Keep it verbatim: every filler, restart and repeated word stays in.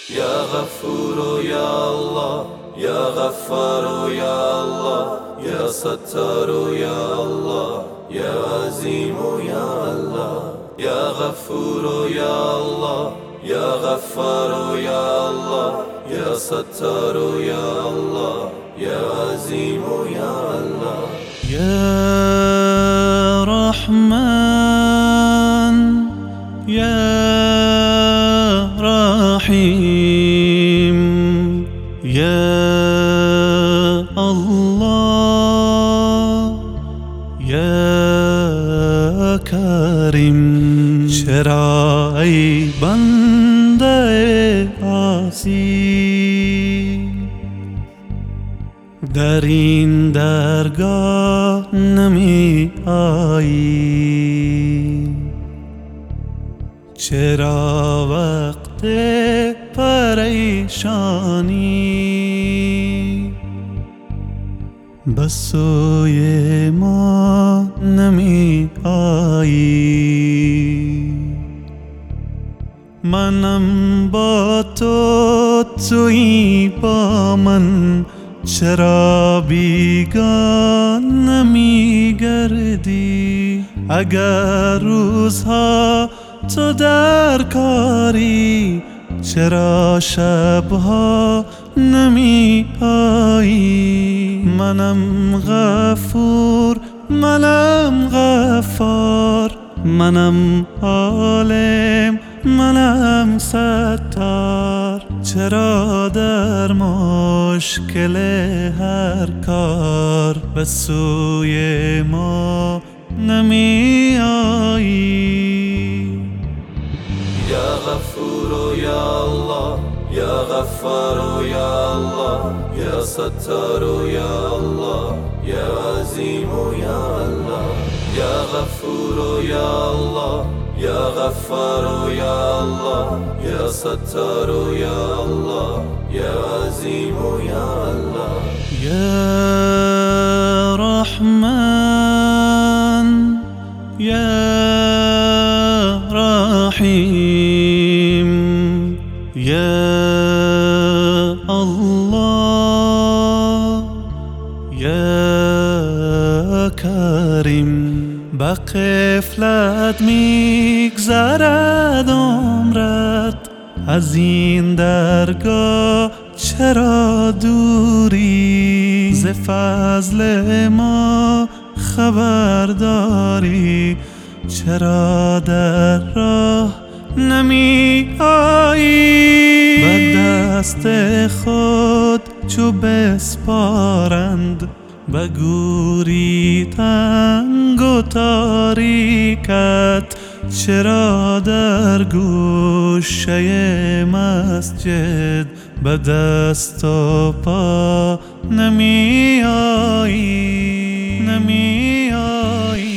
Ya Gafuru ya Allah, Ya Gaffaru ya Allah, Ya Sattaru ya Allah, Ya Azimu ya Allah. Ya Gafuru ya Allah, Ya Gaffaru ya Allah, Ya Sattaru ya Allah, Ya Azimu ya Allah. Ya Rahman, Ya Rahim, Ya Allah, Ya Karim. چرا ای بنده عاصی در این درگاه نمی آیی؟ چرا وقت پریشانی به سوی ما نمی آیی؟ منم با تو، تویی با من، چرا بیگان نمی گردی؟ اگر روزها تو در کاری، چرا شبها نمی آیی؟ منم غفور، منم غفار، منم عالم، منم ستار. چرا در مشکل هر کار به سوی ما نمی آیی؟ Ya Gafuru ya Allah, Ya Gaffaru ya Allah, Ya Sattaru ya Allah, Ya Azimu ya Allah. Ya Gafuru ya Allah, Ya Gaffaru ya Allah, Ya Sattaru ya Allah, Ya Azimu ya Allah. Ya Rahman, Ya Rahim, Ya Allah, Ya Karim. به غفلت میگذرد عمرت، از این درگاه چرا دوری؟ ز فضل ما خبرداری، چرا در راه نمی آیی؟ به دست خود چو بسپارند، به گوری تنگ و تاریکت، چرا در گوشه مسجد به دست و پا نمی آیی؟ نمی آیی؟